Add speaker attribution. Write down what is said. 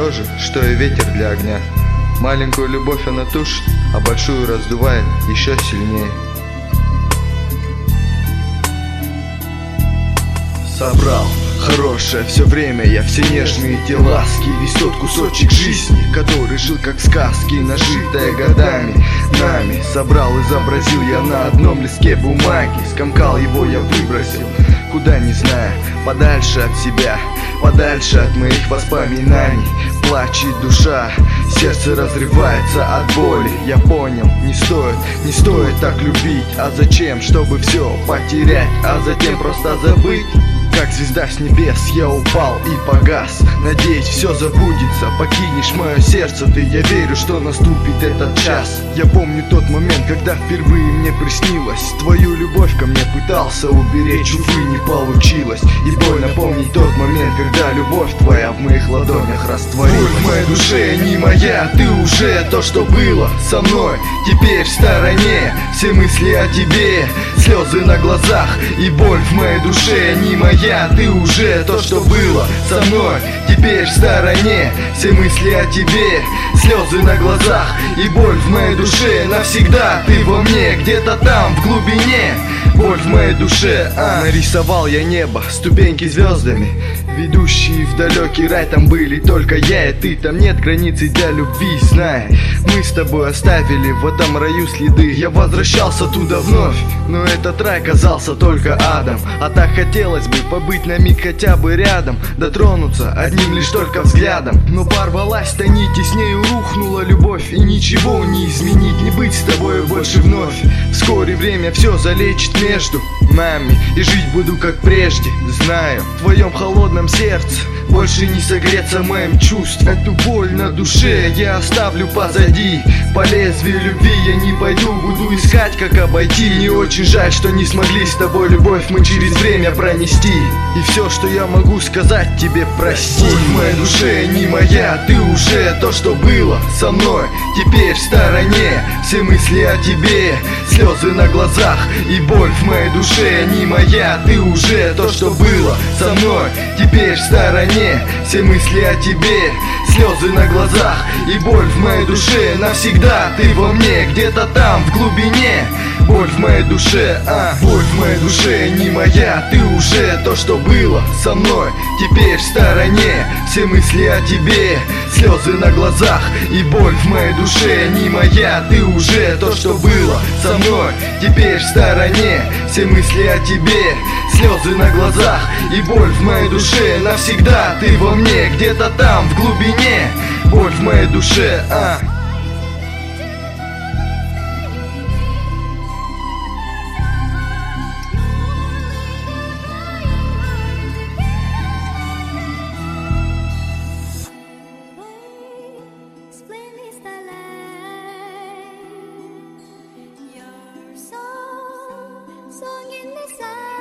Speaker 1: то же, что и ветер для огня. Маленькую любовь она тушит, а большую раздувает еще сильнее. Собрал хорошее все время я, все нежные те ласки, весь тот кусочек жизни, который жил как в сказке, нажитая годами нами. Собрал, изобразил я на одном листке бумаги, скомкал его я выбросил, куда не знаю, подальше от себя, подальше от моих воспоминаний. Плачет душа, сердце разрывается от боли. Я понял, не стоит так любить. А зачем, чтобы все потерять, а затем просто забыть? Как звезда с небес я упал и погас. Надеюсь, все забудется, покинешь мое сердце ты. Я верю, что наступит этот час. Я помню тот момент, когда впервые мне приснилось. Твою любовь ко мне пытался уберечь, увы, не получилось. И больно помнить тот момент, когда любовь твоя в моих ладонях растворилась. Боль в моей душе не моя, ты уже то, что было со мной, теперь в стороне. Все мысли о тебе, слезы на глазах. И боль в моей душе не моя, ты уже то, что было со мной, теперь в стороне. Все мысли о тебе, слезы на глазах. И боль в моей душе навсегда, ты во мне, где-то там в глубине. Боль в моей душе, нарисовал я небо, ступеньки звездами, ведущие в далекий рай. Там были только я и ты, там нет границы для любви, знай. Мы с тобой оставили в этом раю следы. Я возвращался туда вновь, но этот рай казался только адом. А так хотелось бы побыть на миг хотя бы рядом, дотронуться одним лишь только взглядом. Но порвалась-то нить, и с нею рухнула любовь. И ничего не изменить, не быть с тобой больше вновь. Вскоре время все залечит между нами, и жить буду как прежде. Знаю, в твоем холодном сердце больше не согреться моим чувством. Эту боль на душе я оставлю позади. По лезвию любви я не пойду, буду искать, как обойти. Не очень жаль, что не смогли с тобой любовь мы через время пронести. И все, что я могу сказать тебе, прости. Боль в моей душе не моя, ты уже то, что было со мной, теперь в стороне. Все мысли о тебе, слезы на глазах. И боль в моей душе не моя, ты уже то, что было со мной, теперь в стороне. Все мысли о тебе, слезы на глазах. И боль в моей душе навсегда, ты во мне, где-то там в глубине. Боль в моей душе, боль в моей душе не моя, ты уже то, что было со мной, теперь в стороне. Все мысли о тебе, слезы на глазах. И боль в моей душе не моя, ты уже то, что было со мной, теперь в стороне. Все мысли о тебе, слезы на глазах. И боль в моей душе навсегда, ты во мне, где-то там в глубине. Боль в моей душе,
Speaker 2: Song in the sun.